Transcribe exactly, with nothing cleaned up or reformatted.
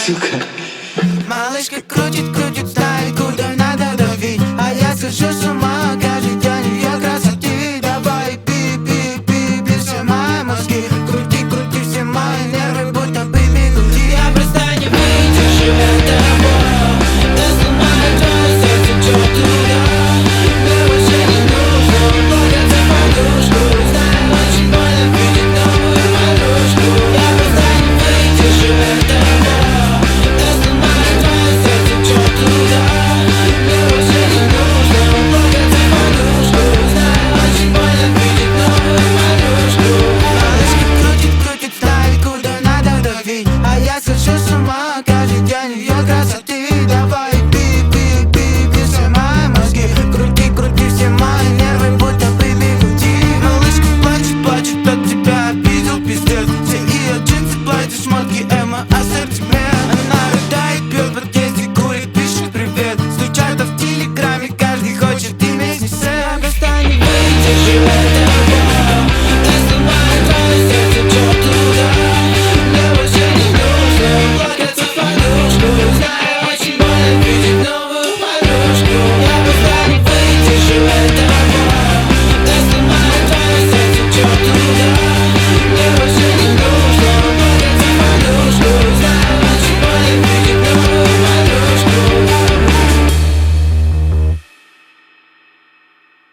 сука. Малышка крутит, крутит стаи, куда надо давить. А я схожу с ума каждый день ее красоты. Давай пи, пи, пи, пи, все мои мозги. Крути, крути все мои нервы, будто бы бегуди. Я просто не выдержу этого. Да сломаю твое сердце, чё туда. Мне больше не нужно плакаться в подушку. Знаю, очень больно видеть новую подружку. Я просто не выдержу этого. Да сломаю твое сердце, чё туда. Мне больше не нужно плакаться в подушку. Знаю, очень больно видеть новую подружку. Малышка крутит, крутит стаи, куда надо давить. А я схожу с ума каждый день ее красоты. Давай пи, пи, пи, пи, все мои мозги. Крути, крути все мои нервы, будто бы бигуди. Малышка плачет, плачет, от тебя обидел пиздец. Все ее джинсы, платья, шмотки, эмо, а сердце мне. Она рыдает, пьет в подъезде, курит, пишет привет. Стучат в телеграме, каждый хочет иметь не секс. Я просто не выдержу.